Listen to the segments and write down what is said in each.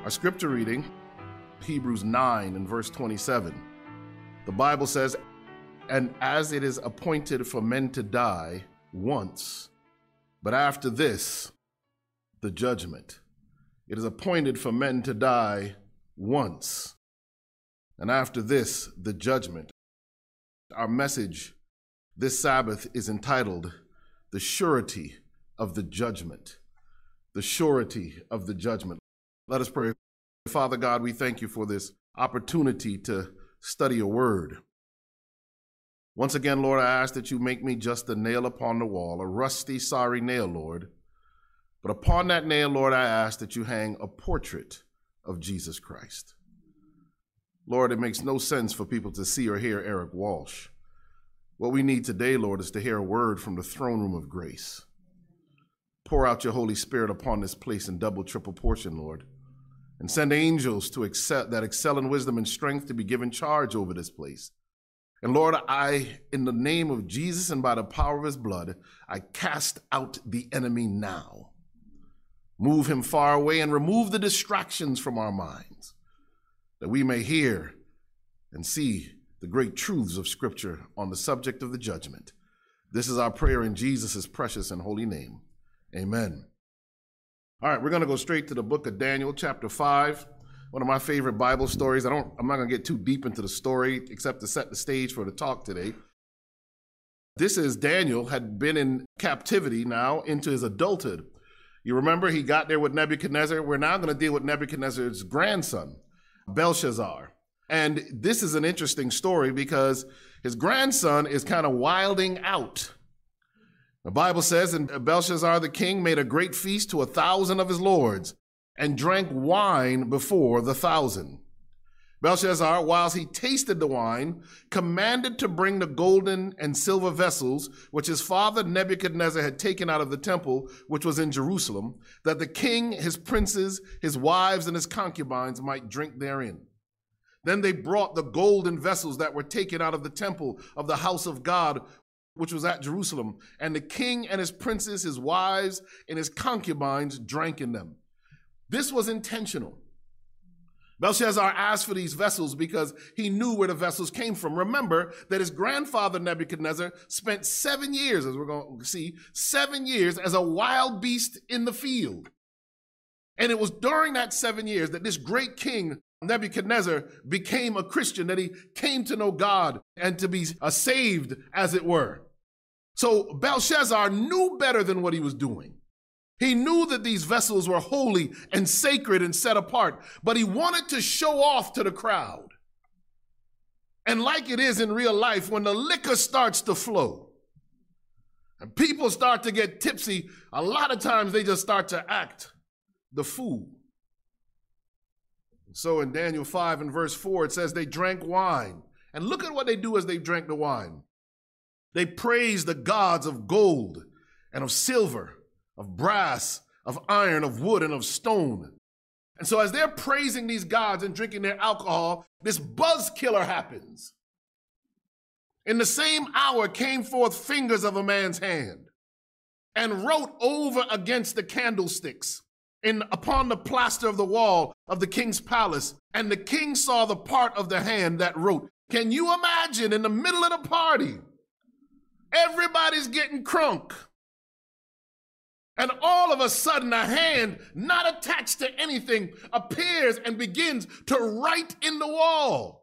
Our scripture reading, Hebrews 9 and verse 27. The Bible says, "And as it is appointed for men to die once, but after this, the judgment." It is appointed for men to die once, and after this, the judgment. Our message this Sabbath is entitled, "The Surety of the Judgment." The surety of the judgment. Let us pray. Father God, we thank you for this opportunity to study your word. Once again, Lord, I ask that you make me just a nail upon the wall, a rusty, sorry nail, Lord. But upon that nail, Lord, I ask that you hang a portrait of Jesus Christ. Lord, it makes no sense for people to see or hear Eric Walsh. What we need today, Lord, is to hear a word from the throne room of grace. Pour out your Holy Spirit upon this place in double, triple portion, Lord. And send angels to excel in wisdom and strength to be given charge over this place. And Lord, in the name of Jesus and by the power of his blood, I cast out the enemy now. Move him far away and remove the distractions from our minds, that we may hear and see the great truths of Scripture on the subject of the judgment. This is our prayer in Jesus' precious and holy name. Amen. All right, we're going to go straight to the book of Daniel, chapter 5. One of my favorite Bible stories. I'm not going to get too deep into the story except to set the stage for the talk today. This is Daniel had been in captivity now into his adulthood. You remember he got there with Nebuchadnezzar. We're now going to deal with Nebuchadnezzar's grandson, Belshazzar. And this is an interesting story because his grandson is kind of wilding out. The Bible says, "And Belshazzar the king made a great feast to 1,000 of his lords and drank wine before the 1,000. Belshazzar, whilst he tasted the wine, commanded to bring the golden and silver vessels which his father Nebuchadnezzar had taken out of the temple, which was in Jerusalem, that the king, his princes, his wives, and his concubines might drink therein. Then they brought the golden vessels that were taken out of the temple of the house of God, which was at Jerusalem, and the king and his princes, his wives, and his concubines drank in them." This was intentional. Belshazzar asked for these vessels because he knew where the vessels came from. Remember that his grandfather Nebuchadnezzar spent 7 years, as we're going to see, 7 years as a wild beast in the field. And it was during that 7 years that this great king, Nebuchadnezzar, became a Christian, that he came to know God and to be saved, as it were. So Belshazzar knew better than what he was doing. He knew that these vessels were holy and sacred and set apart, but he wanted to show off to the crowd. And like it is in real life, when the liquor starts to flow and people start to get tipsy, a lot of times they just start to act the fool. So in Daniel 5 and verse 4, it says they drank wine. And look at what they do as they drank the wine. They praised the gods of gold and of silver, of brass, of iron, of wood, and of stone. And so as they're praising these gods and drinking their alcohol, this buzz killer happens. In the same hour came forth fingers of a man's hand and wrote over against the candlesticks upon the plaster of the wall of the king's palace. And the king saw the part of the hand that wrote. Can you imagine, in the middle of the party, everybody's getting crunk, and all of a sudden a hand not attached to anything appears and begins to write in the wall.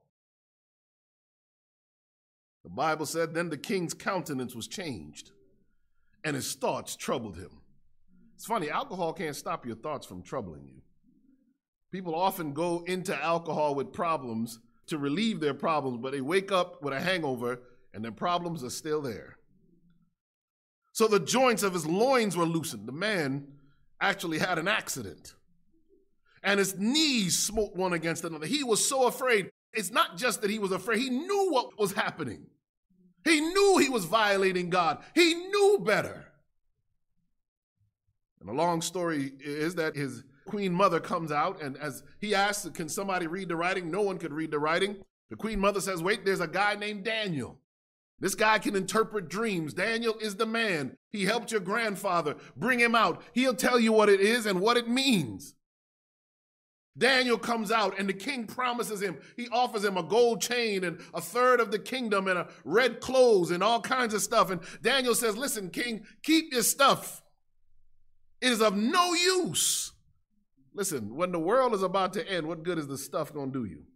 The Bible said, then the king's countenance was changed and his thoughts troubled him. It's funny, alcohol can't stop your thoughts from troubling you. People often go into alcohol with problems to relieve their problems, but they wake up with a hangover and their problems are still there. So the joints of his loins were loosened. The man actually had an accident, and his knees smote one against another. He was so afraid. It's not just that he was afraid. He knew what was happening. He knew he was violating God. He knew better. And the long story is that his queen mother comes out, and as he asks, can somebody read the writing? No one could read the writing. The queen mother says, wait, there's a guy named Daniel. This guy can interpret dreams. Daniel is the man. He helped your grandfather. Bring him out. He'll tell you what it is and what it means. Daniel comes out and the king promises him, he offers him a gold chain and a third of the kingdom and a red clothes and all kinds of stuff. And Daniel says, listen, king, keep your stuff. It is of no use. Listen, when the world is about to end, what good is the stuff going to do you?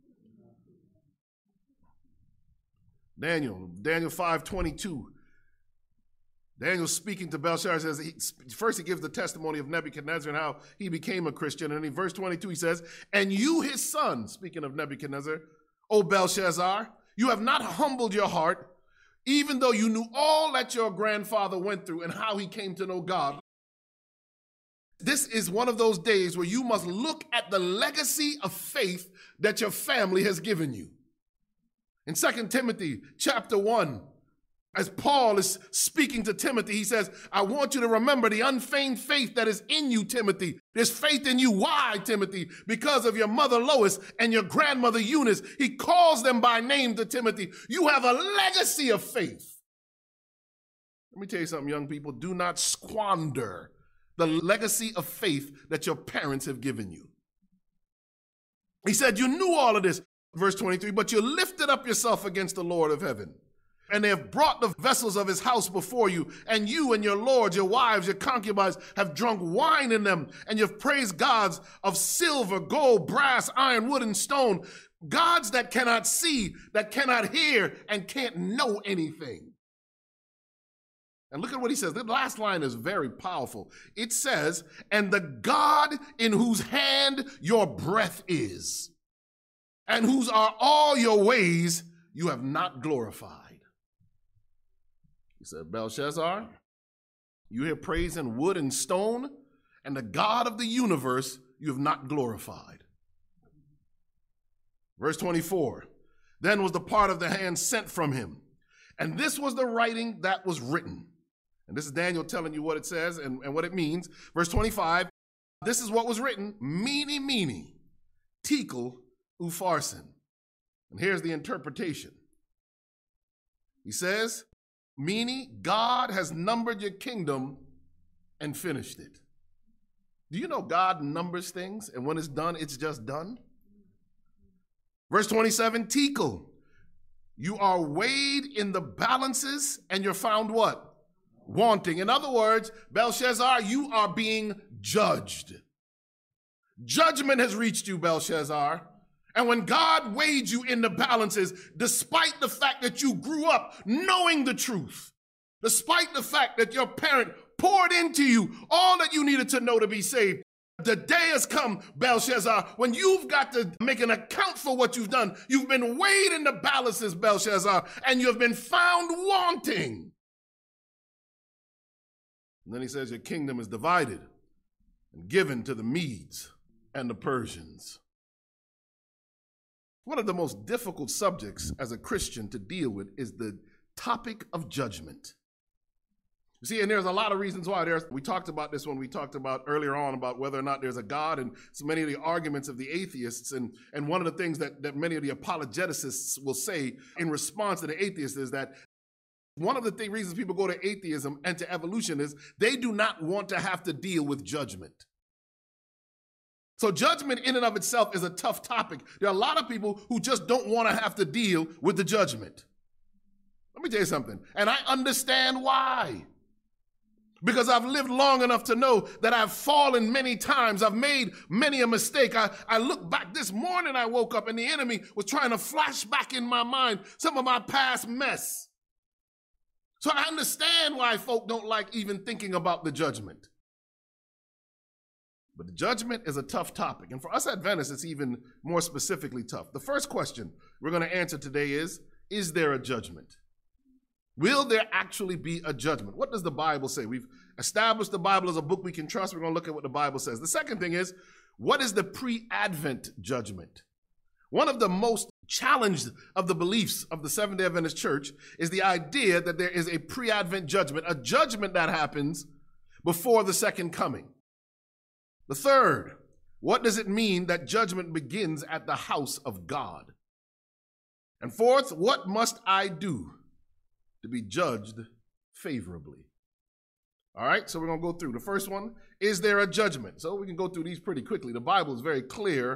Daniel 5:22. Daniel speaking to Belshazzar says, first he gives the testimony of Nebuchadnezzar and how he became a Christian. And in verse 22 he says, and you his son, speaking of Nebuchadnezzar, O Belshazzar, you have not humbled your heart, even though you knew all that your grandfather went through and how he came to know God. This is one of those days where you must look at the legacy of faith that your family has given you. In 2 Timothy chapter 1, as Paul is speaking to Timothy, he says, I want you to remember the unfeigned faith that is in you, Timothy. There's faith in you. Why, Timothy? Because of your mother Lois and your grandmother Eunice. He calls them by name to Timothy. You have a legacy of faith. Let me tell you something, young people. Do not squander the legacy of faith that your parents have given you. He said, you knew all of this, verse 23, but you lifted up yourself against the Lord of heaven. And they have brought the vessels of his house before you, and you and your lords, your wives, your concubines have drunk wine in them, and you've praised gods of silver, gold, brass, iron, wood, and stone, gods that cannot see, that cannot hear, and can't know anything. And look at what he says. The last line is very powerful. It says, and the God in whose hand your breath is, and whose are all your ways, you have not glorified. He said, Belshazzar, you hear praise in wood and stone, and the God of the universe you have not glorified. Verse 24, then was the part of the hand sent from him, and this was the writing that was written. And this is Daniel telling you what it says and what it means. Verse 25, this is what was written, Mene, Mene, Tekel, Upharsin. And here's the interpretation. He says, Mene, God has numbered your kingdom and finished it. Do you know God numbers things, and when it's done, it's just done? Verse 27, Tekel, you are weighed in the balances and you're found what? Wanting. In other words, Belshazzar, you are being judged. Judgment has reached you, Belshazzar. And when God weighed you in the balances, despite the fact that you grew up knowing the truth, despite the fact that your parent poured into you all that you needed to know to be saved, the day has come, Belshazzar, when you've got to make an account for what you've done. You've been weighed in the balances, Belshazzar, and you've been found wanting. And then he says, your kingdom is divided and given to the Medes and the Persians. One of the most difficult subjects as a Christian to deal with is the topic of judgment. You see, and there's a lot of reasons why. We talked about this when we talked about earlier on about whether or not there's a God and so many of the arguments of the atheists. And one of the things that many of the apologetists will say in response to the atheists is that one of the reasons people go to atheism and to evolution is they do not want to have to deal with judgment. So judgment in and of itself is a tough topic. There are a lot of people who just don't want to have to deal with the judgment. Let me tell you something. And I understand why. Because I've lived long enough to know that I've fallen many times. I've made many a mistake. I look back this morning, I woke up and the enemy was trying to flash back in my mind some of my past mess. So I understand why folk don't like even thinking about the judgment. But the judgment is a tough topic. And for us Adventists, it's even more specifically tough. The first question we're going to answer today is there a judgment? Will there actually be a judgment? What does the Bible say? We've established the Bible as a book we can trust. We're going to look at what the Bible says. The second thing is, what is the pre-Advent judgment? One of the most challenged of the beliefs of the Seventh-day Adventist Church is the idea that there is a pre-Advent judgment, a judgment that happens before the second coming. The third, what does it mean that judgment begins at the house of God? And fourth, what must I do to be judged favorably? All right, so we're going to go through. The first one, is there a judgment? So we can go through these pretty quickly. The Bible is very clear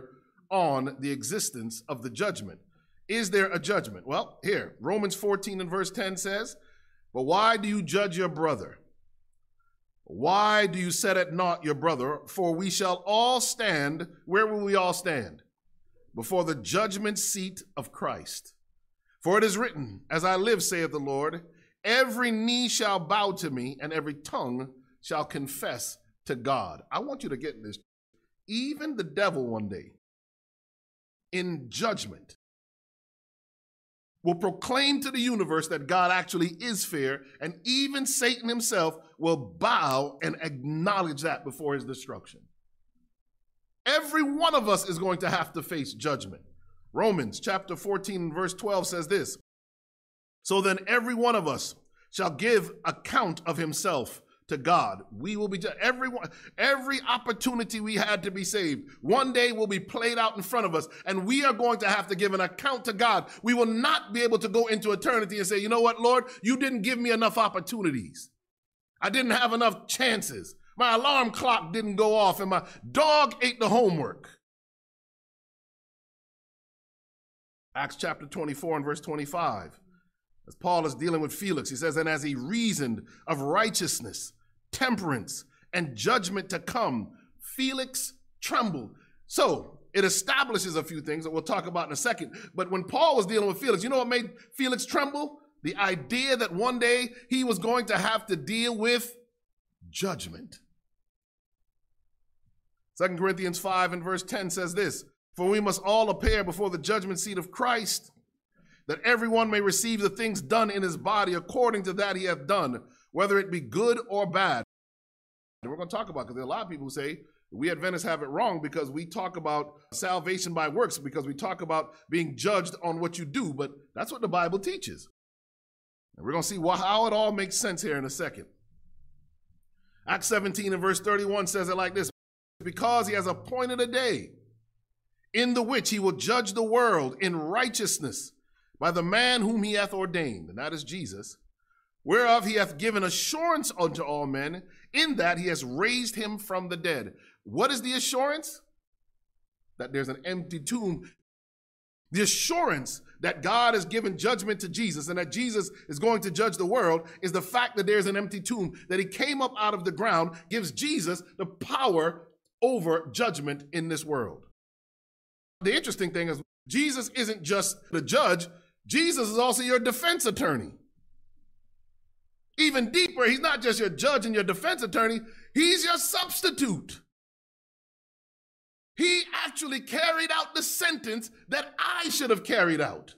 on the existence of the judgment. Is there a judgment? Well, here, Romans 14 and verse 10 says, "But why do you judge your brother? Why do you set at naught your brother? For we shall all stand," where will we all stand? "Before the judgment seat of Christ. For it is written, as I live, saith the Lord, every knee shall bow to me, and every tongue shall confess to God." I want you to get this. Even the devil one day, in judgment, will proclaim to the universe that God actually is fair, and even Satan himself will bow and acknowledge that before his destruction. Every one of us is going to have to face judgment. Romans chapter 14 and verse 12 says this, "So then every one of us shall give account of himself to God." We will be judged. Every opportunity we had to be saved, one day will be played out in front of us, and we are going to have to give an account to God. We will not be able to go into eternity and say, "You know what, Lord, you didn't give me enough opportunities. I didn't have enough chances. My alarm clock didn't go off, and my dog ate the homework." Acts chapter 24 and verse 25. As Paul is dealing with Felix, he says, "And as he reasoned of righteousness, temperance, and judgment to come, Felix trembled." So it establishes a few things that we'll talk about in a second. But when Paul was dealing with Felix, you know what made Felix tremble? The idea that one day he was going to have to deal with judgment. 2 Corinthians 5 and verse 10 says this, "For we must all appear before the judgment seat of Christ, that everyone may receive the things done in his body according to that he hath done, whether it be good or bad." And we're going to talk about, because there are a lot of people who say we Adventists have it wrong because we talk about salvation by works, because we talk about being judged on what you do, but that's what the Bible teaches. And we're going to see how it all makes sense here in a second. Acts 17 and verse 31 says it like this, "Because he has appointed a day in the which he will judge the world in righteousness by the man whom he hath ordained," and that is Jesus, "whereof he hath given assurance unto all men, in that he has raised him from the dead." What is the assurance? That there's an empty tomb. The assurance that God has given judgment to Jesus and that Jesus is going to judge the world is the fact that there's an empty tomb, that he came up out of the ground, gives Jesus the power over judgment in this world. The interesting thing is, Jesus isn't just the judge, Jesus is also your defense attorney. Even deeper, he's not just your judge and your defense attorney, he's your substitute. He actually carried out the sentence that I should have carried out.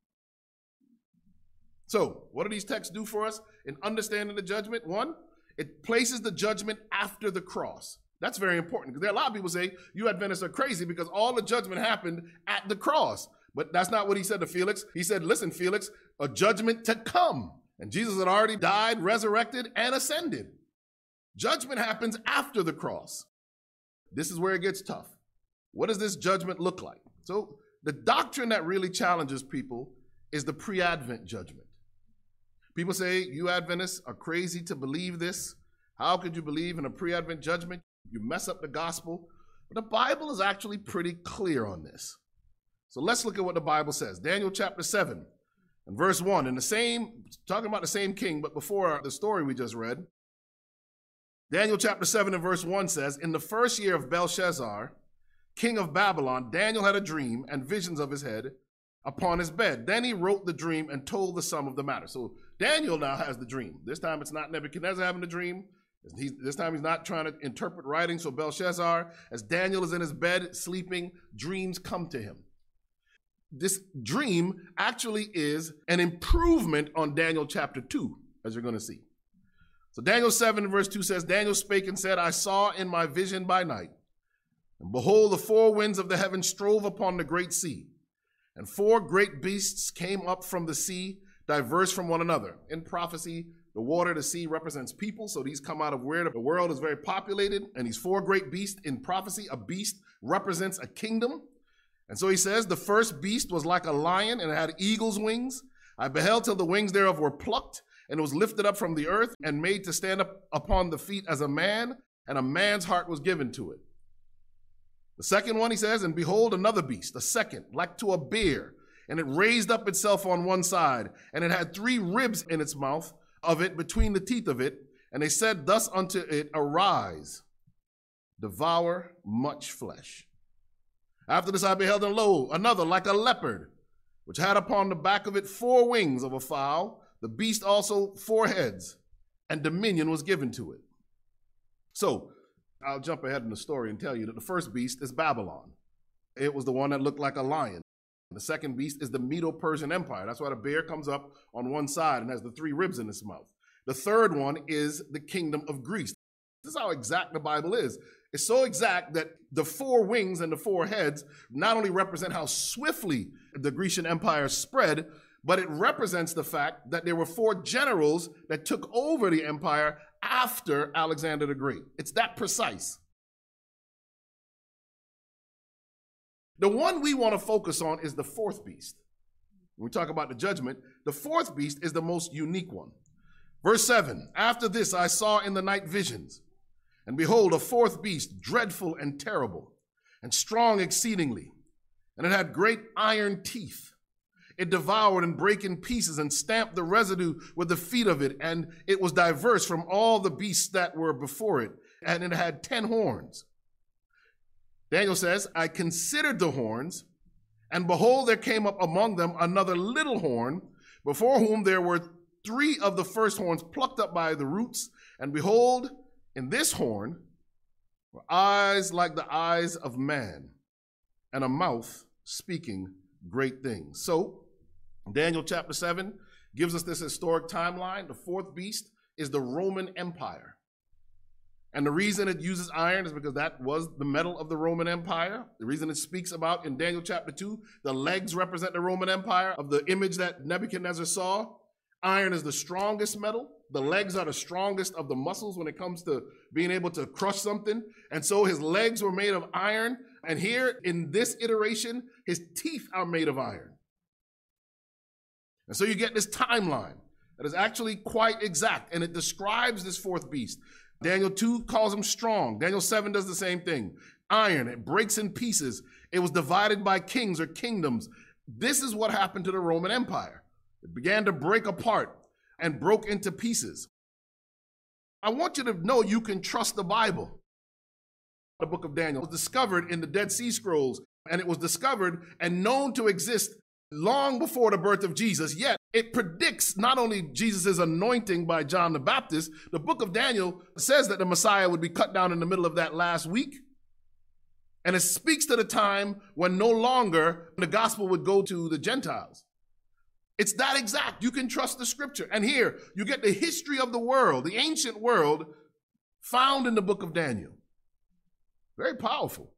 So, what do these texts do for us in understanding the judgment? One, it places the judgment after the cross. That's very important, because there are a lot of people say, you Adventists are crazy because all the judgment happened at the cross. But that's not what he said to Felix. He said, "Listen, Felix, a judgment to come." And Jesus had already died, resurrected, and ascended. Judgment happens after the cross. This is where it gets tough. What does this judgment look like? So the doctrine that really challenges people is the pre-Advent judgment. People say, you Adventists are crazy to believe this. How could you believe in a pre-Advent judgment? You mess up the gospel. But the Bible is actually pretty clear on this. So let's look at what the Bible says. Daniel chapter 7 and verse 1. Talking about the same king, but before the story we just read. Daniel chapter 7 and verse 1 says, "In the first year of Belshazzar, king of Babylon, Daniel had a dream and visions of his head upon his bed. Then he wrote the dream and told the sum of the matter." So Daniel now has the dream. This time it's not Nebuchadnezzar having the dream. This time he's not trying to interpret writing. So Belshazzar, as Daniel is in his bed sleeping, dreams come to him. This dream actually is an improvement on Daniel chapter 2, as you're going to see. So Daniel 7 verse 2 says, "Daniel spake and said, I saw in my vision by night, and behold, the four winds of the heaven strove upon the great sea, and four great beasts came up from the sea, diverse from one another." In prophecy, the water, the sea represents people, so these come out of where the world is very populated, and these four great beasts in prophecy, a beast represents a kingdom. And so he says, "The first beast was like a lion, and it had eagle's wings. I beheld till the wings thereof were plucked, and it was lifted up from the earth, and made to stand up upon the feet as a man, and a man's heart was given to it." The second one, he says, and behold, another beast, a second, like to a bear, and it raised up itself on one side, and it had 3 ribs in its mouth of it, between the teeth of it. And they said thus unto it, arise, devour much flesh. After this I beheld, and lo, another like a leopard, which had upon the back of it 4 wings of a fowl, the beast also 4 heads, and dominion was given to it. So, I'll jump ahead in the story and tell you that the first beast is Babylon. It was the one that looked like a lion. The second beast is the Medo-Persian Empire. That's why the bear comes up on one side and has the 3 ribs in its mouth. The third one is the kingdom of Greece. This is how exact the Bible is. It's so exact that the 4 wings and the 4 heads not only represent how swiftly the Grecian Empire spread, but it represents the fact that there were 4 generals that took over the empire after Alexander the Great. It's that precise. The one we want to focus on is the 4th beast. When we talk about the judgment, the 4th beast is the most unique one. Verse 7, after this I saw in the night visions, and behold, a 4th beast, dreadful and terrible, and strong exceedingly, and it had great iron teeth. It devoured and brake in pieces and stamped the residue with the feet of it, and it was diverse from all the beasts that were before it, and it had 10 horns. Daniel says, I considered the horns, and behold, there came up among them another little horn, before whom there were 3 of the first horns plucked up by the roots, and behold, in this horn were eyes like the eyes of man, and a mouth speaking great things. So, Daniel chapter 7 gives us this historic timeline. The 4th beast is the Roman Empire. And the reason it uses iron is because that was the metal of the Roman Empire. The reason it speaks about in Daniel chapter 2, the legs represent the Roman Empire of the image that Nebuchadnezzar saw. Iron is the strongest metal. The legs are the strongest of the muscles when it comes to being able to crush something. And so his legs were made of iron. And here in this iteration, his teeth are made of iron. And so you get this timeline that is actually quite exact, and it describes this 4th beast. Daniel 2 calls him strong. Daniel 7 does the same thing. Iron, it breaks in pieces. It was divided by kings or kingdoms. This is what happened to the Roman Empire. It began to break apart and broke into pieces. I want you to know you can trust the Bible. The book of Daniel was discovered in the Dead Sea Scrolls, and it was discovered and known to exist long before the birth of Jesus, yet it predicts not only Jesus' anointing by John the Baptist. The book of Daniel says that the Messiah would be cut down in the middle of that last week. And it speaks to the time when no longer the gospel would go to the Gentiles. It's that exact. You can trust the scripture. And here you get the history of the world, the ancient world, found in the book of Daniel. Very powerful.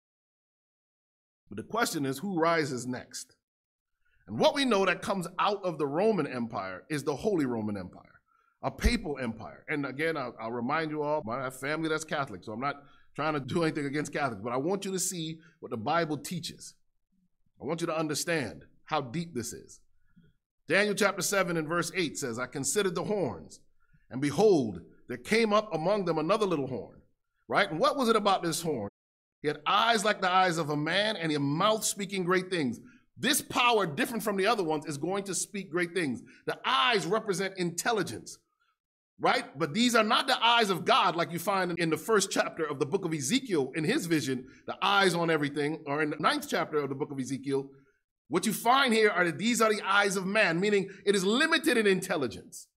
But the question is, who rises next? And what we know that comes out of the Roman Empire is the Holy Roman Empire, a papal empire. And again, I'll remind you all, I have family that's Catholic, so I'm not trying to do anything against Catholics, but I want you to see what the Bible teaches. I want you to understand how deep this is. Daniel chapter 7 and verse 8 says, I considered the horns, and behold, there came up among them another little horn, right? And what was it about this horn? He had eyes like the eyes of a man, and a mouth speaking great things. This power, different from the other ones, is going to speak great things. The eyes represent intelligence, right? But these are not the eyes of God like you find in the 1st chapter of the book of Ezekiel in his vision, the eyes on everything, or in the 9th chapter of the book of Ezekiel. What you find here are that these are the eyes of man, meaning it is limited in intelligence.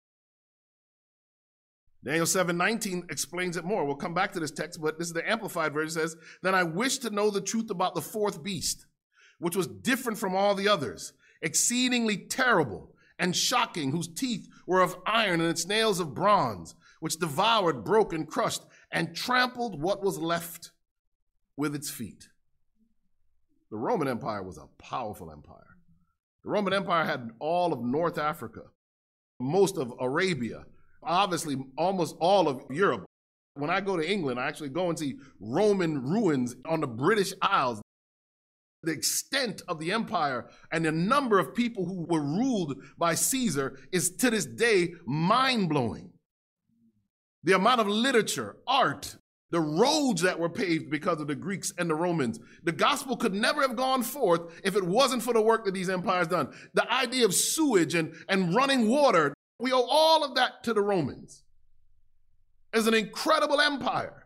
Daniel 7:19 explains it more. We'll come back to this text, but this is the Amplified version. It says, then I wish to know the truth about the 4th beast, which was different from all the others, exceedingly terrible and shocking, whose teeth were of iron and its nails of bronze, which devoured, broke, and crushed, and trampled what was left with its feet. The Roman Empire was a powerful empire. The Roman Empire had all of North Africa, most of Arabia, obviously almost all of Europe. When I go to England, I actually go and see Roman ruins on the British Isles. The extent of the empire and the number of people who were ruled by Caesar is to this day mind-blowing. The amount of literature, art, the roads that were paved because of the Greeks and the Romans. The gospel could never have gone forth if it wasn't for the work that these empires done. The idea of sewage and running water, we owe all of that to the Romans. It's an incredible empire.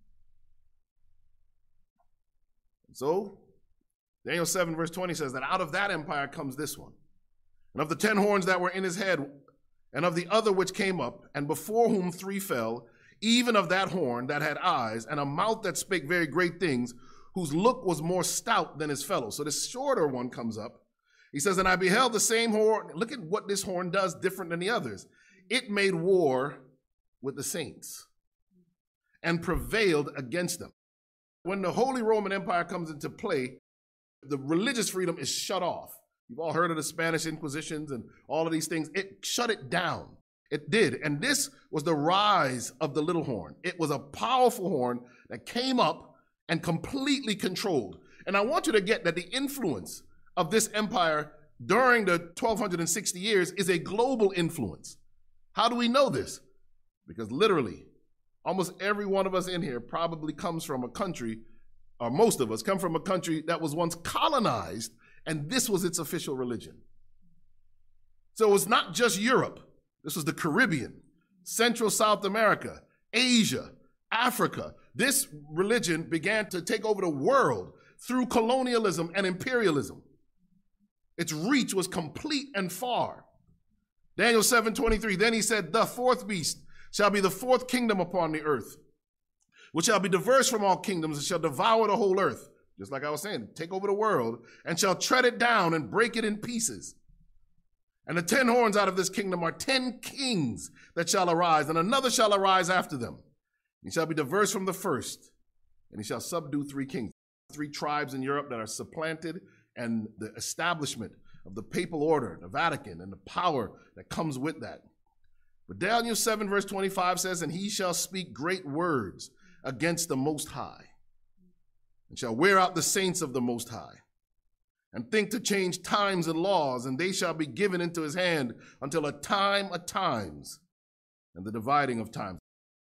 So, Daniel 7 verse 20 says that out of that empire comes this one. And of the 10 horns that were in his head, and of the other which came up, and before whom 3 fell, even of that horn that had eyes, and a mouth that spake very great things, whose look was more stout than his fellow. So this shorter one comes up. He says, and I beheld the same horn. Look at what this horn does different than the others. It made war with the saints and prevailed against them. When the Holy Roman Empire comes into play, the religious freedom is shut off. You've all heard of the Spanish Inquisitions and all of these things. It shut it down. It did. And this was the rise of the little horn. It was a powerful horn that came up and completely controlled. And I want you to get that the influence of this empire during the 1260 years is a global influence. How do we know this? Because literally, almost every one of us in here probably comes from a country, or most of us come from a country that was once colonized, and this was its official religion. So it was not just Europe. This was the Caribbean, Central South America, Asia, Africa. This religion began to take over the world through colonialism and imperialism. Its reach was complete and far. Daniel 7:23, then he said, the 4th beast shall be the 4th kingdom upon the earth, which shall be diverse from all kingdoms and shall devour the whole earth. Just like I was saying, take over the world and shall tread it down and break it in pieces. And the 10 horns out of this kingdom are 10 kings that shall arise, and another shall arise after them. He shall be diverse from the first, and he shall subdue 3 kings. 3 tribes in Europe that are supplanted, and the establishment of the papal order, the Vatican, and the power that comes with that. But Daniel 7 verse 25 says, and he shall speak great words against the Most High, and shall wear out the saints of the Most High, and think to change times and laws, and they shall be given into his hand until a time of times, and the dividing of times.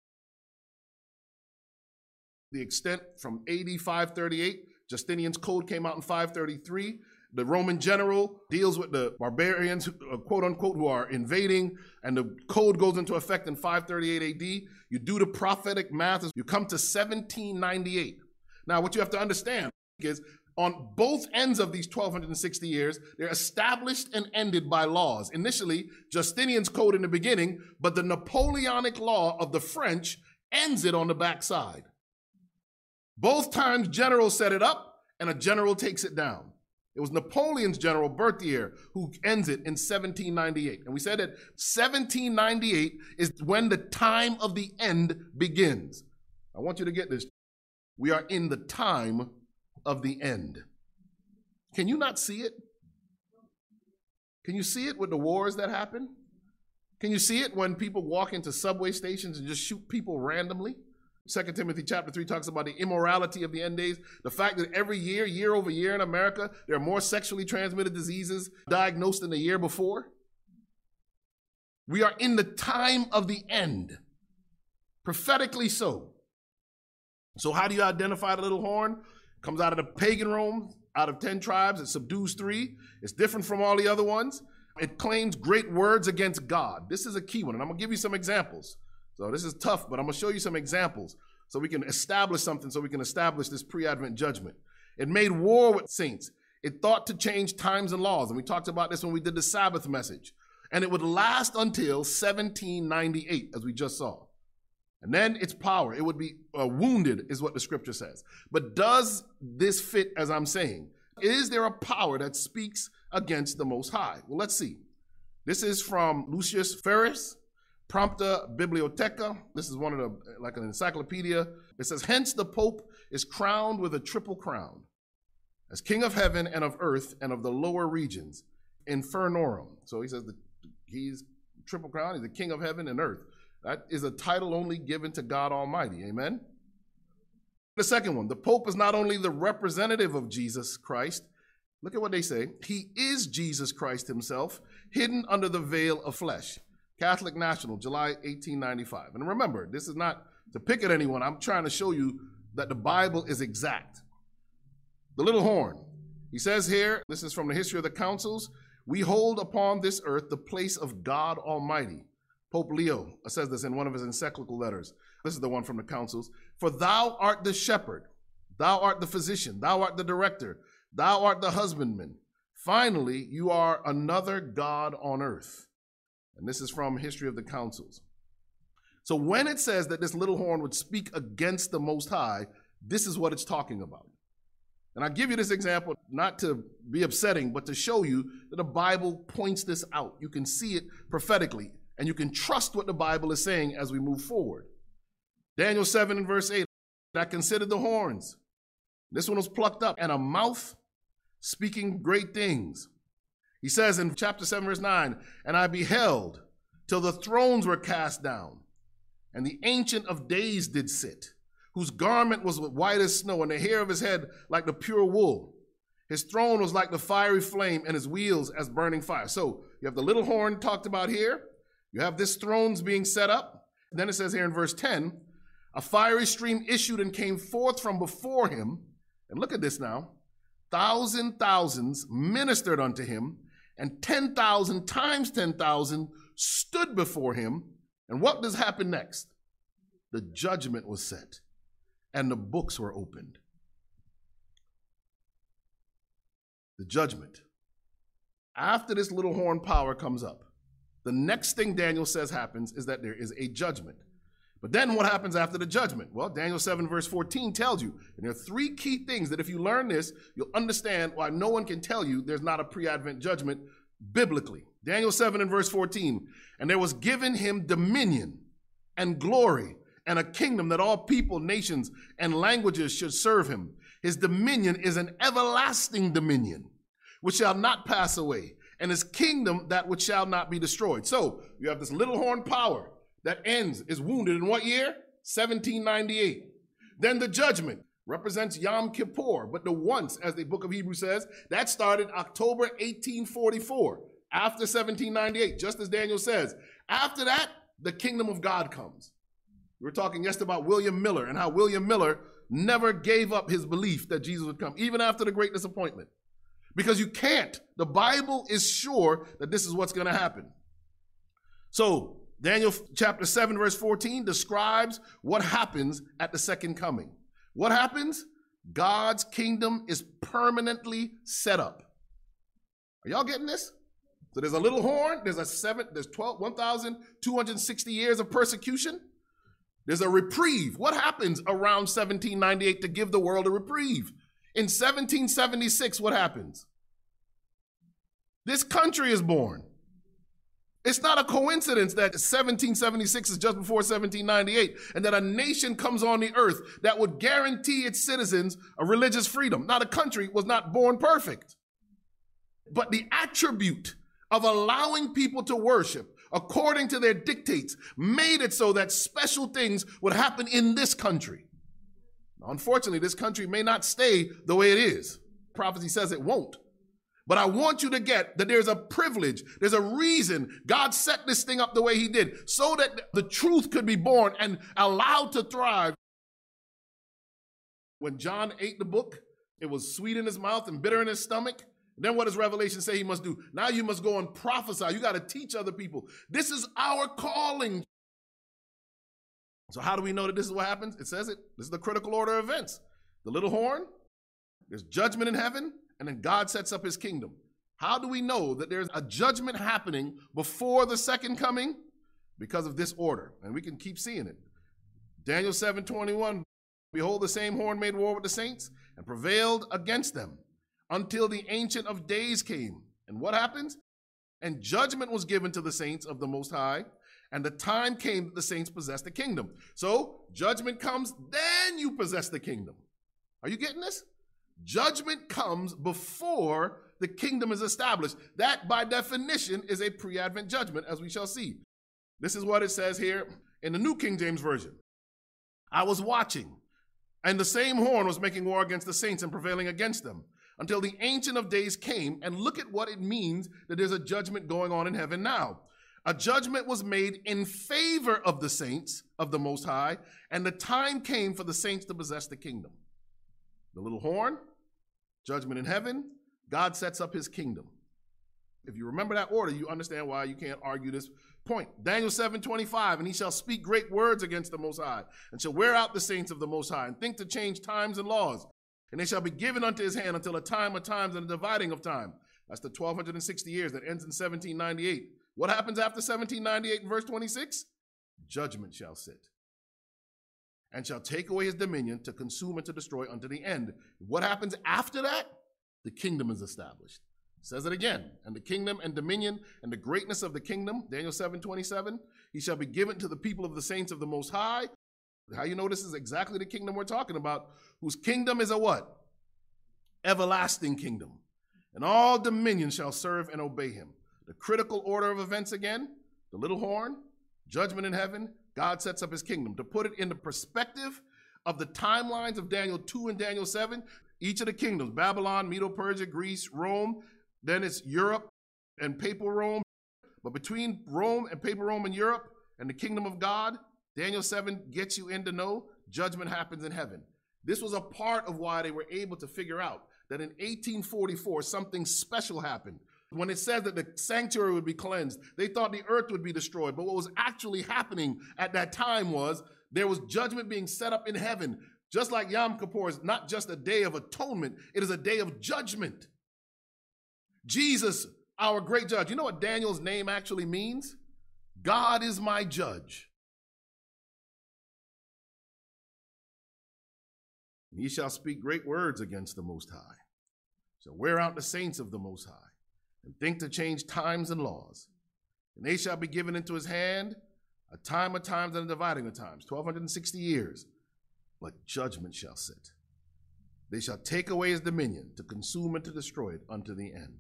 The extent from AD 538, Justinian's code came out in 533. The Roman general deals with the barbarians, quote unquote, who are invading, and the code goes into effect in 538 AD. You do the prophetic math, you come to 1798. Now, what you have to understand is on both ends of these 1260 years, they're established and ended by laws. Initially, Justinian's code in the beginning, but the Napoleonic law of the French ends it on the backside. Both times generals set it up and a general takes it down. It was Napoleon's general, Berthier, who ends it in 1798. And we said that 1798 is when the time of the end begins. I want you to get this. We are in the time of the end. Can you not see it? Can you see it with the wars that happen? Can you see it when people walk into subway stations and just shoot people randomly? 2 Timothy chapter 3 talks about the immorality of the end days. The fact that every year, year over year in America, there are more sexually transmitted diseases diagnosed than the year before. We are in the time of the end, prophetically so. So how do you identify the little horn? It comes out of the pagan Rome, out of 10 tribes, it subdues 3. It's different from all the other ones. It claims great words against God. This is a key one, and I'm gonna give you some examples. So this is tough, but I'm going to show you some examples so we can establish something, so we can establish this pre-Advent judgment. It made war with saints. It thought to change times and laws, and we talked about this when we did the Sabbath message. And it would last until 1798, as we just saw. And then its power, it would be wounded, is what the scripture says. But does this fit as I'm saying? Is there a power that speaks against the Most High? Well, let's see. This is from Lucius Ferrus, Prompta Bibliotheca. This is one of the, like an encyclopedia. It says, hence the Pope is crowned with a triple crown, as King of heaven and of earth and of the lower regions, infernorum. So he says that he's triple crown, he's the King of heaven and earth. That is a title only given to God Almighty, amen? The second one, the Pope is not only the representative of Jesus Christ, look at what they say, he is Jesus Christ himself, hidden under the veil of flesh. Catholic National, July 1895. And remember, this is not to pick at anyone. I'm trying to show you that the Bible is exact. The little horn. He says here, this is from the History of the Councils, we hold upon this earth the place of God Almighty. Pope Leo says this in one of his encyclical letters. This is the one from the Councils. For thou art the shepherd, thou art the physician, thou art the director, thou art the husbandman. Finally, you are another God on earth. And this is from History of the Councils. So when it says that this little horn would speak against the Most High, this is what it's talking about. And I give you this example not to be upsetting, but to show you that the Bible points this out. You can see it prophetically, and you can trust what the Bible is saying as we move forward. Daniel 7 and verse 8, I considered the horns. This one was plucked up, and a mouth speaking great things. He says in chapter 7, verse 9, and I beheld till the thrones were cast down, and the Ancient of Days did sit, whose garment was white as snow, and the hair of his head like the pure wool. His throne was like the fiery flame, and his wheels as burning fire. So you have the little horn talked about here. You have this thrones being set up. And then it says here in verse 10, a fiery stream issued and came forth from before him. And look at this now. Thousands ministered unto him, and 10,000 times 10,000 stood before him. And what does happen next? The judgment was set, and the books were opened. The judgment. After this little horn power comes up, the next thing Daniel says happens is that there is a judgment. But then what happens after the judgment? Well, Daniel 7 verse 14 tells you, and there are three key things that if you learn this, you'll understand why no one can tell you there's not a pre-advent judgment biblically. Daniel 7 and verse 14, and there was given him dominion and glory and a kingdom that all people, nations, and languages should serve him. His dominion is an everlasting dominion, which shall not pass away, and his kingdom that which shall not be destroyed. So you have this little horn power that is wounded in what year? 1798. Then the judgment represents Yom Kippur, but the once, as the book of Hebrews says, that started October 1844, after 1798, just as Daniel says. After that, the kingdom of God comes. We were talking yesterday about William Miller and how William Miller never gave up his belief that Jesus would come, even after the great disappointment. Because you can't. The Bible is sure that this is what's going to happen. So Daniel chapter 7, verse 14 describes what happens at the second coming. What happens? God's kingdom is permanently set up. Are y'all getting this? So there's a little horn, there's 1,260 years of persecution. There's a reprieve. What happens around 1798 to give the world a reprieve? In 1776, what happens? This country is born. It's not a coincidence that 1776 is just before 1798 and that a nation comes on the earth that would guarantee its citizens a religious freedom. Now, the country was not born perfect, but the attribute of allowing people to worship according to their dictates made it so that special things would happen in this country. Now, unfortunately, this country may not stay the way it is. Prophecy says it won't. But I want you to get that there's a privilege, there's a reason God set this thing up the way he did, so that the truth could be born and allowed to thrive. When John ate the book, it was sweet in his mouth and bitter in his stomach. Then what does Revelation say he must do? Now you must go and prophesy. You got to teach other people. This is our calling. So how do we know that this is what happens? It says it. This is the critical order of events. The little horn, there's judgment in heaven, and then God sets up his kingdom. How do we know that there's a judgment happening before the second coming? Because of this order. And we can keep seeing it. Daniel 7:21, behold, the same horn made war with the saints and prevailed against them until the Ancient of Days came. And what happens? And judgment was given to the saints of the Most High, and the time came that the saints possessed the kingdom. So judgment comes, then you possess the kingdom. Are you getting this? Judgment comes before the kingdom is established. That, by definition, is a pre-advent judgment, as we shall see. This is what it says here in the New King James Version. I was watching, and the same horn was making war against the saints and prevailing against them, until the Ancient of Days came. And look at what it means that there's a judgment going on in heaven now. A judgment was made in favor of the saints of the Most High, and the time came for the saints to possess the kingdom. The little horn, judgment in heaven, God sets up his kingdom. If you remember that order, you understand why you can't argue this point. Daniel 7:25, and he shall speak great words against the Most High, and shall wear out the saints of the Most High, and think to change times and laws. And they shall be given unto his hand until a time of times and a dividing of time. That's the 1260 years that ends in 1798. What happens after 1798 in verse 26? Judgment shall sit, and shall take away his dominion to consume and to destroy unto the end. What happens after that? The kingdom is established. It says it again. And the kingdom and dominion and the greatness of the kingdom, Daniel 7:27, he shall be given to the people of the saints of the Most High. How you know this is exactly the kingdom we're talking about, whose kingdom is a what? Everlasting kingdom. And all dominion shall serve and obey him. The critical order of events again, the little horn, judgment in heaven, God sets up his kingdom. To put it in the perspective of the timelines of Daniel 2 and Daniel 7, each of the kingdoms, Babylon, Medo-Persia, Greece, Rome, then it's Europe and Papal Rome. But between Rome and Papal Rome and Europe and the kingdom of God, Daniel 7 gets you in to know judgment happens in heaven. This was a part of why they were able to figure out that in 1844, something special happened. When it said that the sanctuary would be cleansed, they thought the earth would be destroyed. But what was actually happening at that time was there was judgment being set up in heaven. Just like Yom Kippur is not just a day of atonement, it is a day of judgment. Jesus, our great judge. You know what Daniel's name actually means? God is my judge. And he shall speak great words against the Most High, shall wear out the saints of the Most High, and think to change times and laws. And they shall be given into his hand a time of times and a dividing of times, 1260 years. But judgment shall sit. They shall take away his dominion to consume and to destroy it unto the end.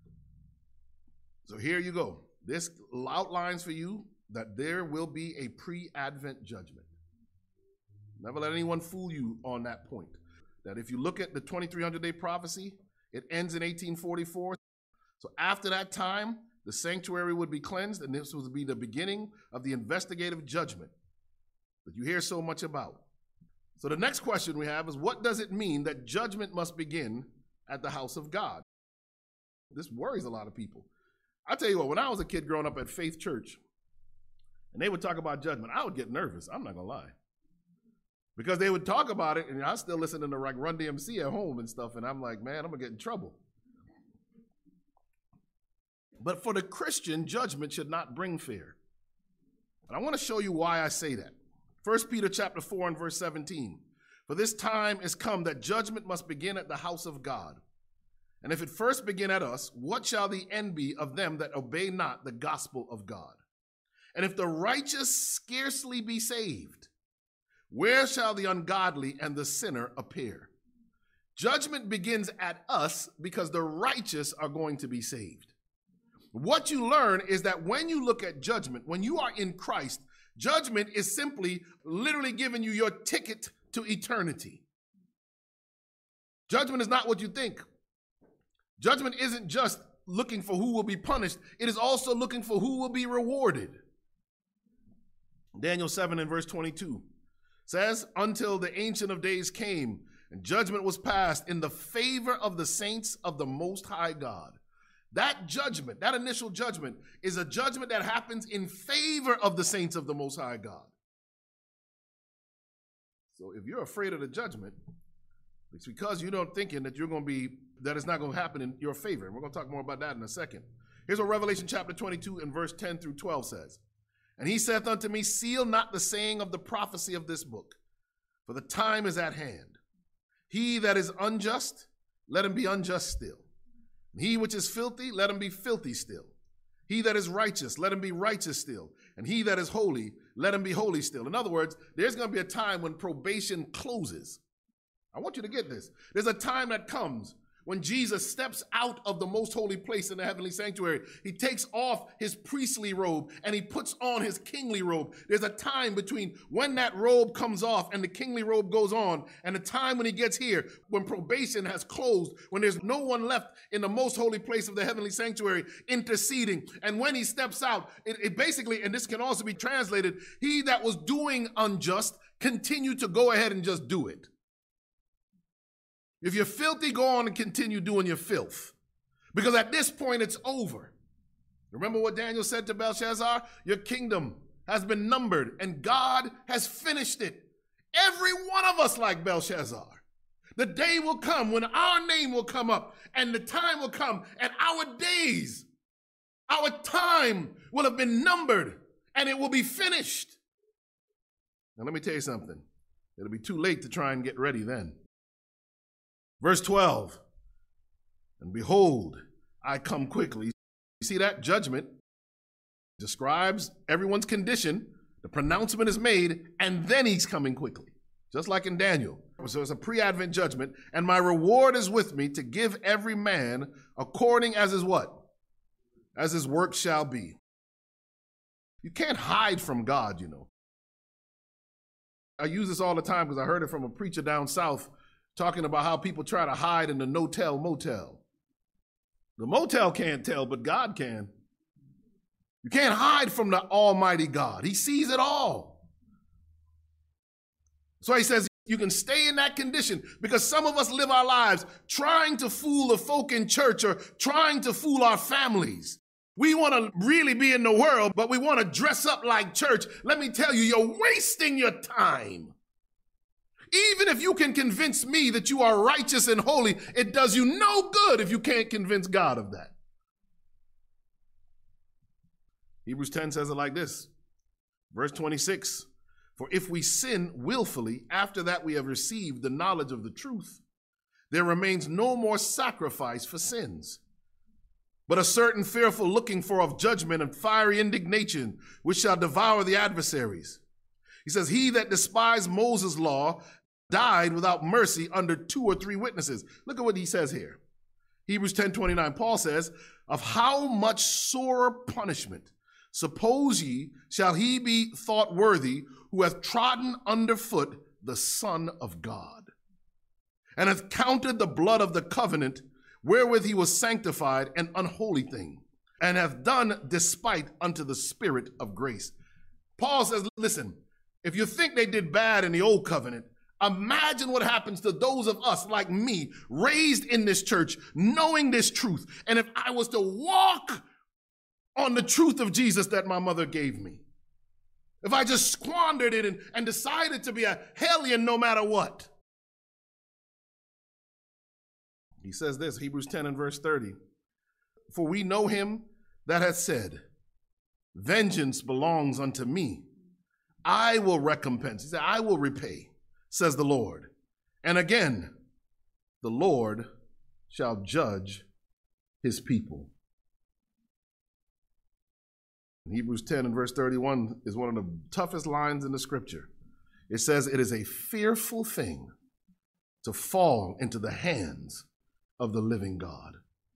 So here you go. This outlines for you that there will be a pre-Advent judgment. Never let anyone fool you on that point. That if you look at the 2300-day prophecy, it ends in 1844. So after that time, the sanctuary would be cleansed, and this would be the beginning of the investigative judgment that you hear so much about. So the next question we have is, what does it mean that judgment must begin at the house of God? This worries a lot of people. I tell you what, when I was a kid growing up at Faith Church, and they would talk about judgment, I would get nervous. I'm not going to lie. Because they would talk about it, and I was still listening to like Run DMC at home and stuff, and I'm like, man, I'm going to get in trouble. But for the Christian, judgment should not bring fear. And I want to show you why I say that. 1 Peter chapter 4 and verse 17. For this time is come that judgment must begin at the house of God. And if it first begin at us, what shall the end be of them that obey not the gospel of God? And if the righteous scarcely be saved, where shall the ungodly and the sinner appear? Judgment begins at us because the righteous are going to be saved. What you learn is that when you look at judgment, when you are in Christ, judgment is simply literally giving you your ticket to eternity. Judgment is not what you think. Judgment isn't just looking for who will be punished. It is also looking for who will be rewarded. Daniel 7 and verse 22 says, until the Ancient of Days came and judgment was passed in the favor of the saints of the Most High God. That judgment, that initial judgment, is a judgment that happens in favor of the saints of the Most High God. So if you're afraid of the judgment, it's because you don't thinking that that it's not going to happen in your favor. And we're going to talk more about that in a second. Here's what Revelation chapter 22 and verse 10 through 12 says. And he saith unto me, seal not the saying of the prophecy of this book, for the time is at hand. He that is unjust, let him be unjust still. And he which is filthy, let him be filthy still. He that is righteous, let him be righteous still. And he that is holy, let him be holy still. In other words, there's going to be a time when probation closes. I want you to get this. There's a time that comes When Jesus steps out of the most holy place in the heavenly sanctuary, he takes off his priestly robe and he puts on his kingly robe. There's a time between when that robe comes off and the kingly robe goes on and the time when he gets here, when probation has closed, when there's no one left in the most holy place of the heavenly sanctuary interceding. And when he steps out, it basically, and this can also be translated, he that was doing unjust continued to go ahead and just do it. If you're filthy, go on and continue doing your filth. Because at this point, it's over. Remember what Daniel said to Belshazzar? Your kingdom has been numbered, and God has finished it. Every one of us like Belshazzar. The day will come when our name will come up, and the time will come, and our days, our time will have been numbered, and it will be finished. Now, let me tell you something. It'll be too late to try and get ready then. Verse 12, and behold, I come quickly. You see that? Judgment describes everyone's condition. The pronouncement is made, and then he's coming quickly, just like in Daniel. So it's a pre-advent judgment, and my reward is with me to give every man according as his what? As his work shall be. You can't hide from God, you know. I use this all the time because I heard it from a preacher down south talking about how people try to hide in the no-tell motel. The motel can't tell, but God can. You can't hide from the Almighty God. He sees it all. So he says you can stay in that condition because some of us live our lives trying to fool the folk in church or trying to fool our families. We want to really be in the world, but we want to dress up like church. Let me tell you, you're wasting your time. Even if you can convince me that you are righteous and holy, it does you no good if you can't convince God of that. Hebrews 10 says it like this, verse 26, for if we sin willfully after that we have received the knowledge of the truth, there remains no more sacrifice for sins, but a certain fearful looking for of judgment and fiery indignation, which shall devour the adversaries. He says, he that despised Moses' law died without mercy under 2 or 3 witnesses. Look at what he says here. Hebrews 10:29, Paul says, of how much sorer punishment, suppose ye, shall he be thought worthy who hath trodden under foot the Son of God, and hath counted the blood of the covenant wherewith he was sanctified an unholy thing, and hath done despite unto the Spirit of grace. Paul says, listen, if you think they did bad in the old covenant, imagine what happens to those of us like me, raised in this church, knowing this truth. And if I was to walk on the truth of Jesus that my mother gave me, if I just squandered it and decided to be a hellion no matter what. He says this, Hebrews 10 and verse 30, for we know him that hath said, vengeance belongs unto me. I will recompense. He said, I will repay, says the Lord. And again, the Lord shall judge his people. Hebrews 10 and verse 31 is one of the toughest lines in the scripture. It says, it is a fearful thing to fall into the hands of the living God.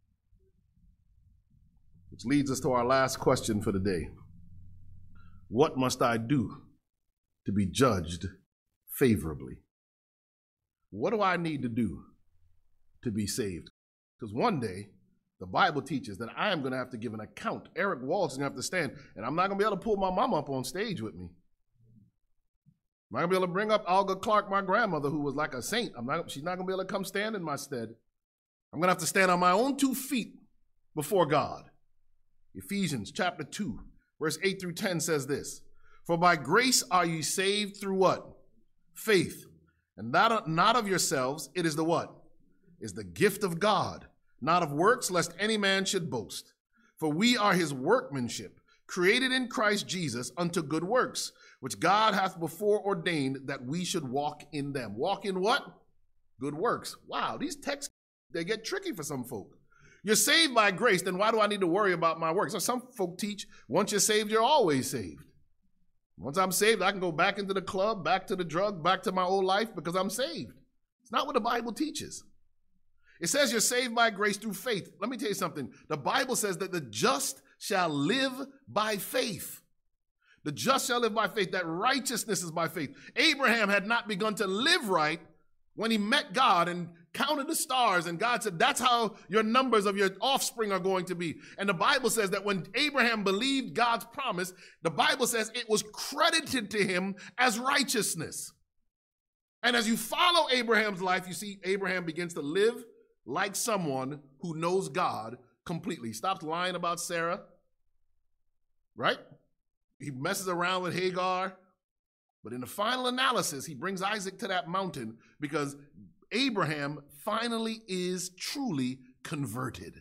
Which leads us to our last question for the day. What must I do to be judged favorably? What do I need to do to be saved? Because one day, the Bible teaches that I am going to have to give an account. Eric Walsh is going to have to stand, and I'm not going to be able to pull my mom up on stage with me. I'm not going to be able to bring up Olga Clark, my grandmother, who was like a saint. She's not going to be able to come stand in my stead. I'm going to have to stand on my own 2 feet before God. Ephesians chapter 2, verse 8 through 10 says this, for by grace are ye saved through what? Faith. And that not of yourselves, it is the what? Is the gift of God, not of works, lest any man should boast. For we are his workmanship, created in Christ Jesus unto good works, which God hath before ordained that we should walk in them. Walk in what? Good works. Wow, these texts, they get tricky for some folk. You're saved by grace, then why do I need to worry about my works? So some folk teach, once you're saved, you're always saved. Once I'm saved, I can go back into the club, back to the drug, back to my old life because I'm saved. It's not what the Bible teaches. It says you're saved by grace through faith. Let me tell you something. The Bible says that the just shall live by faith. The just shall live by faith. That righteousness is by faith. Abraham had not begun to live right when he met God and counted the stars, and God said, that's how your numbers of your offspring are going to be. And the Bible says that when Abraham believed God's promise, the Bible says it was credited to him as righteousness. And as you follow Abraham's life, you see Abraham begins to live like someone who knows God completely. He stops lying about Sarah, right? He messes around with Hagar. But in the final analysis, he brings Isaac to that mountain because Abraham finally is truly converted.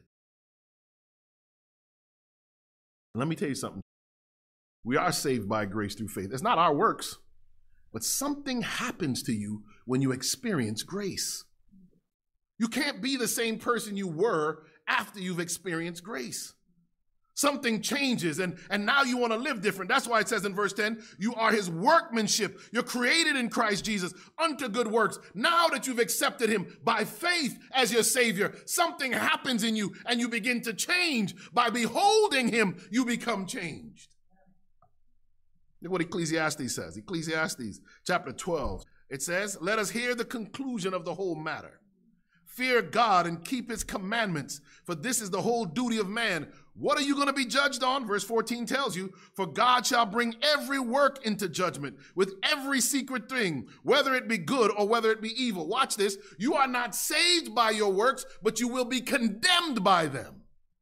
Let me tell you something. We are saved by grace through faith. It's not our works, but something happens to you when you experience grace. You can't be the same person you were after you've experienced grace. Something changes, and now you want to live different. That's why it says in verse 10, you are his workmanship. You're created in Christ Jesus unto good works. Now that you've accepted him by faith as your Savior, something happens in you, and you begin to change. By beholding him, you become changed. Look what Ecclesiastes says. Ecclesiastes chapter 12. It says, let us hear the conclusion of the whole matter. Fear God and keep his commandments, for this is the whole duty of man. What are you going to be judged on? Verse 14 tells you, for God shall bring every work into judgment with every secret thing, whether it be good or whether it be evil. Watch this. You are not saved by your works, but you will be condemned by them.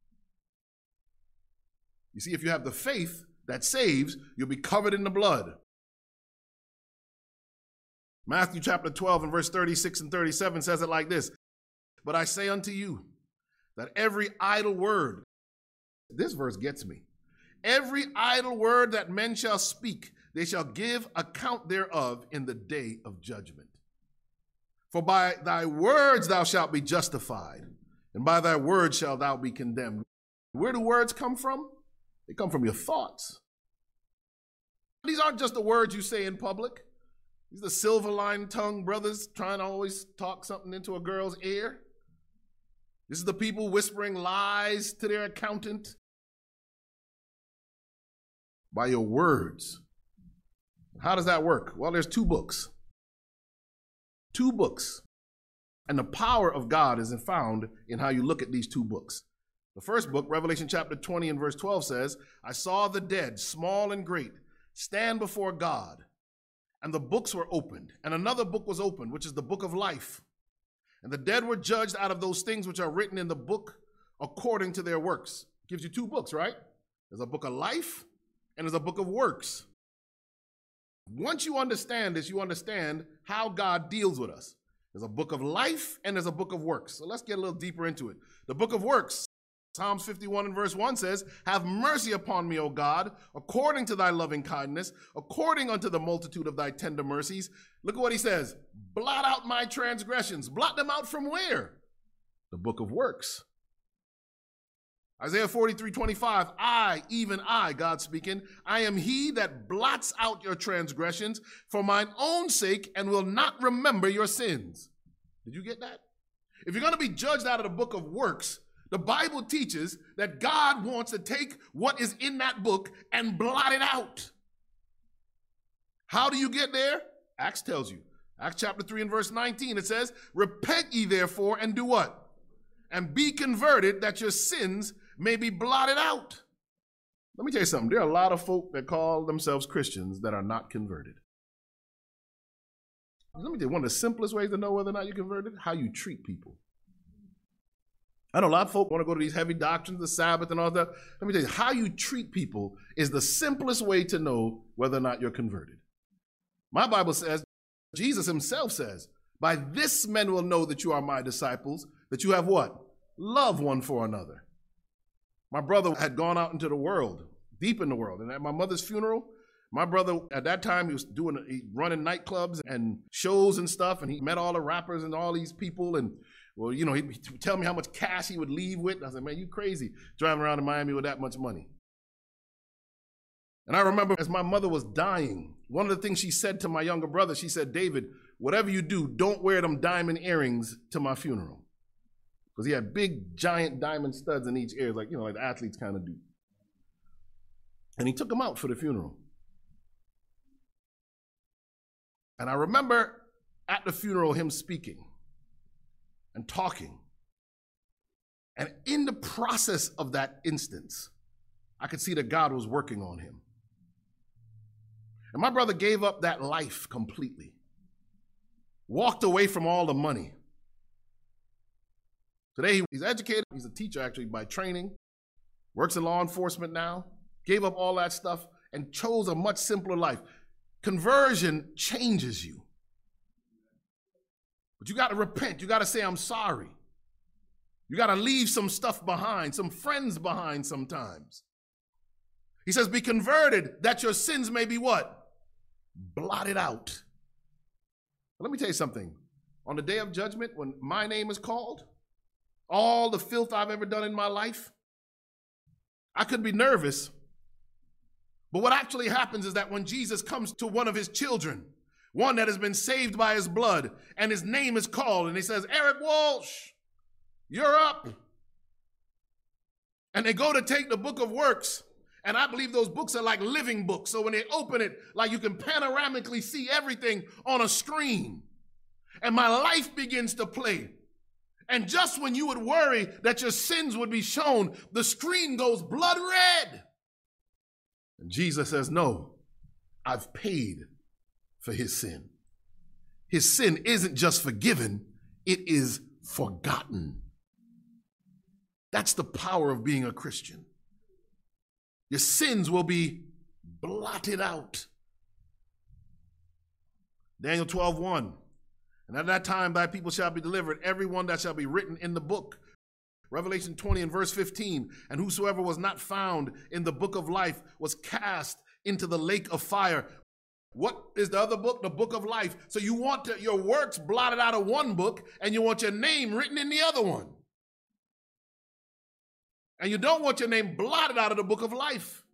You see, if you have the faith that saves, you'll be covered in the blood. Matthew chapter 12 and verse 36 and 37 says it like this. But I say unto you that every idle word, this verse gets me, every idle word that men shall speak, they shall give account thereof in the day of judgment. For by thy words thou shalt be justified, and by thy words shalt thou be condemned. Where do words come from? They come from your thoughts. These aren't just the words you say in public. These are the silver-lined tongue brothers trying to always talk something into a girl's ear. This is the people whispering lies to their accountant. By your words. How does that work? Well, there's two books. Two books. And the power of God is found in how you look at these two books. The first book, Revelation chapter 20 and verse 12 says, I saw the dead, small and great, stand before God, and the books were opened. And another book was opened, which is the book of life. And the dead were judged out of those things which are written in the book according to their works. It gives you two books, right? There's a book of life and there's a book of works. Once you understand this, you understand how God deals with us. There's a book of life and there's a book of works. So let's get a little deeper into it. The book of works, Psalms 51 and verse 1 says, have mercy upon me, O God, according to thy loving kindness, according unto the multitude of thy tender mercies. Look at what he says. Blot out my transgressions. Blot them out from where? The book of works. Isaiah 43:25, I, even I, God speaking, I am he that blots out your transgressions for mine own sake and will not remember your sins. Did you get that? If you're going to be judged out of the book of works, the Bible teaches that God wants to take what is in that book and blot it out. How do you get there? Acts tells you. Acts chapter 3 and verse 19, it says, repent ye therefore and do what? And be converted that your sins may be blotted out. Let me tell you something. There are a lot of folk that call themselves Christians that are not converted. Let me tell you, one of the simplest ways to know whether or not you're converted, how you treat people. I know a lot of folk want to go to these heavy doctrines, the Sabbath and all that. Let me tell you, how you treat people is the simplest way to know whether or not you're converted. My Bible says, Jesus himself says, by this men will know that you are my disciples, that you have what? Love one for another. My brother had gone out into the world, deep in the world. And at my mother's funeral, my brother, at that time, he was running nightclubs and shows and stuff. And he met all the rappers and all these people. And, well, you know, he'd tell me how much cash he would leave with. And I said, man, you crazy driving around in Miami with that much money. And I remember as my mother was dying, one of the things she said to my younger brother, she said, David, whatever you do, don't wear them diamond earrings to my funeral. because he had big, giant diamond studs in each ear, like, like the athletes kind of do. And he took him out for the funeral. And I remember at the funeral him speaking and talking. And in the process of that instance, I could see that God was working on him. And my brother gave up that life completely. Walked away from all the money. Today he's educated. He's a teacher actually by training. Works in law enforcement now. Gave up all that stuff and chose a much simpler life. Conversion changes you. But you got to repent. You got to say, I'm sorry. You got to leave some stuff behind, some friends behind sometimes. He says, be converted that your sins may be what? Blotted out. Let me tell you something. On the day of judgment, when my name is called, all the filth I've ever done in my life, I could be nervous. But what actually happens is that when Jesus comes to one of his children, one that has been saved by his blood, and his name is called, and he says, Eric Walsh, you're up. And they go to take the book of works. And I believe those books are like living books. So when they open it, like you can panoramically see everything on a screen. And my life begins to play. And just when you would worry that your sins would be shown, the screen goes blood red. And Jesus says, no, I've paid for his sin. His sin isn't just forgiven, it is forgotten. That's the power of being a Christian. Your sins will be blotted out. Daniel 12:1. And at that time thy people shall be delivered, every one that shall be written in the book. Revelation 20 and verse 15. And whosoever was not found in the book of life was cast into the lake of fire. What is the other book? The book of life. So you want your works blotted out of one book, and you want your name written in the other one. And you don't want your name blotted out of the book of life.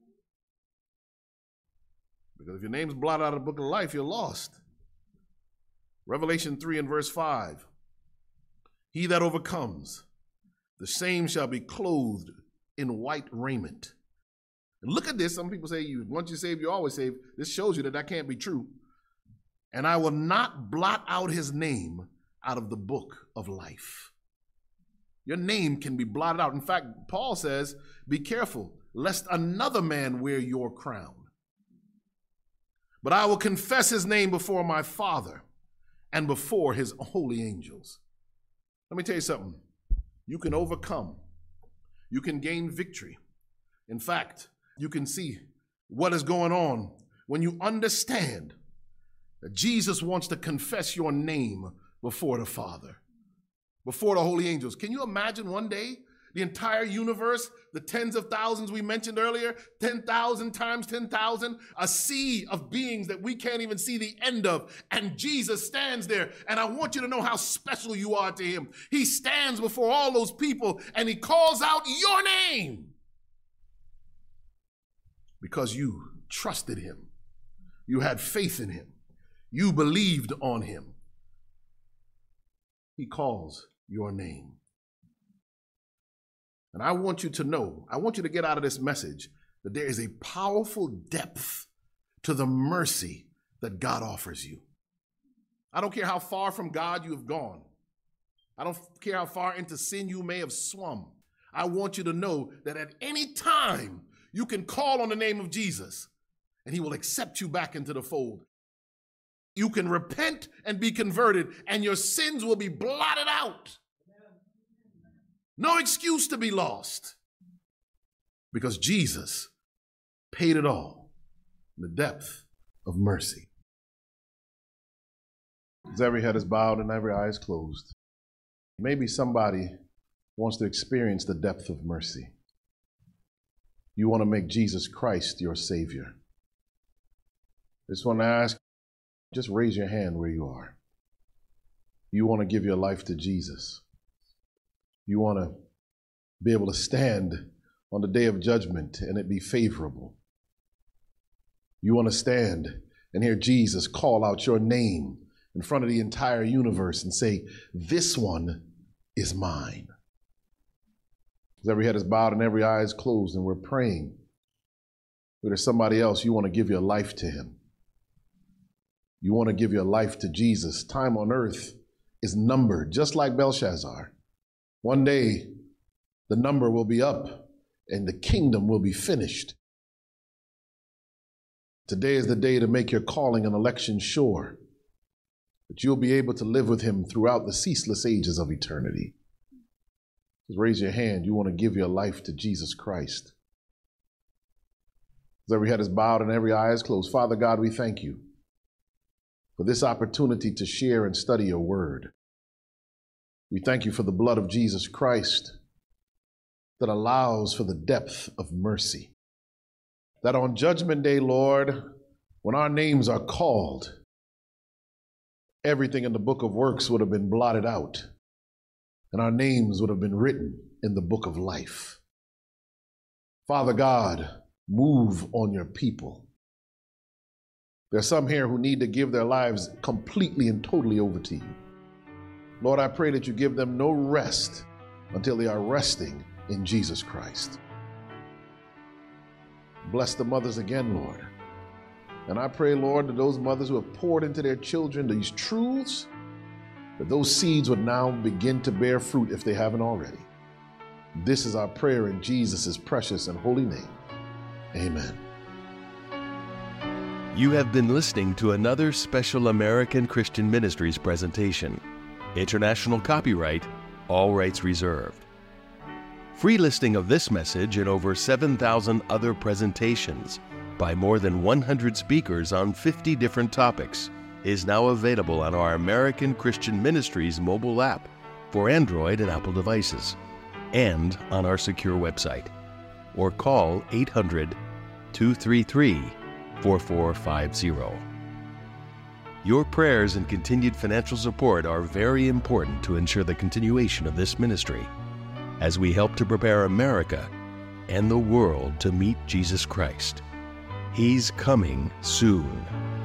Because if your name's blotted out of the book of life, you're lost. Revelation 3 and verse 5. He that overcomes, the same shall be clothed in white raiment. And look at this. Some people say, once you're saved, you're always saved. This shows you that can't be true. And I will not blot out his name out of the book of life. Your name can be blotted out. In fact, Paul says, be careful, lest another man wear your crown. But I will confess his name before my Father and before his holy angels. Let me tell you something. You can overcome. You can gain victory. In fact, you can see what is going on when you understand that Jesus wants to confess your name before the Father, before the holy angels. Can you imagine one day the entire universe, the tens of thousands we mentioned earlier, 10,000 times 10,000, a sea of beings that we can't even see the end of, and Jesus stands there. And I want you to know how special you are to him. He stands before all those people and he calls out your name because you trusted him. You had faith in him. You believed on him. He calls your name. And I want you to know, I want you to get out of this message that there is a powerful depth to the mercy that God offers you. I don't care how far from God you have gone. I don't care how far into sin you may have swum. I want you to know that at any time you can call on the name of Jesus and he will accept you back into the fold. You can repent and be converted and your sins will be blotted out. No excuse to be lost because Jesus paid it all in the depth of mercy. As every head is bowed and every eye is closed, maybe somebody wants to experience the depth of mercy. You want to make Jesus Christ your Savior. I just want to ask, just raise your hand where you are. You want to give your life to Jesus. You want to be able to stand on the day of judgment and it be favorable. You want to stand and hear Jesus call out your name in front of the entire universe and say, this one is mine. As every head is bowed and every eye is closed, and we're praying, if there's somebody else, you want to give your life to him. You want to give your life to Jesus. Time on earth is numbered, just like Belshazzar. One day, the number will be up and the kingdom will be finished. Today is the day to make your calling and election sure, that you'll be able to live with him throughout the ceaseless ages of eternity. Just raise your hand. You want to give your life to Jesus Christ. As every head is bowed and every eye is closed, Father God, we thank you for this opportunity to share and study your word. We thank you for the blood of Jesus Christ that allows for the depth of mercy. That on Judgment Day, Lord, when our names are called, everything in the book of works would have been blotted out, and our names would have been written in the book of life. Father God, move on your people. There are some here who need to give their lives completely and totally over to you. Lord, I pray that you give them no rest until they are resting in Jesus Christ. Bless the mothers again, Lord. And I pray, Lord, that those mothers who have poured into their children these truths, that those seeds would now begin to bear fruit if they haven't already. This is our prayer in Jesus' precious and holy name. Amen. You have been listening to another special American Christian Ministries presentation. International copyright, all rights reserved. Free listing of this message and over 7,000 other presentations by more than 100 speakers on 50 different topics is now available on our American Christian Ministries mobile app for Android and Apple devices and on our secure website. Or call 800-233-4450. Your prayers and continued financial support are very important to ensure the continuation of this ministry as we help to prepare America and the world to meet Jesus Christ. He's coming soon.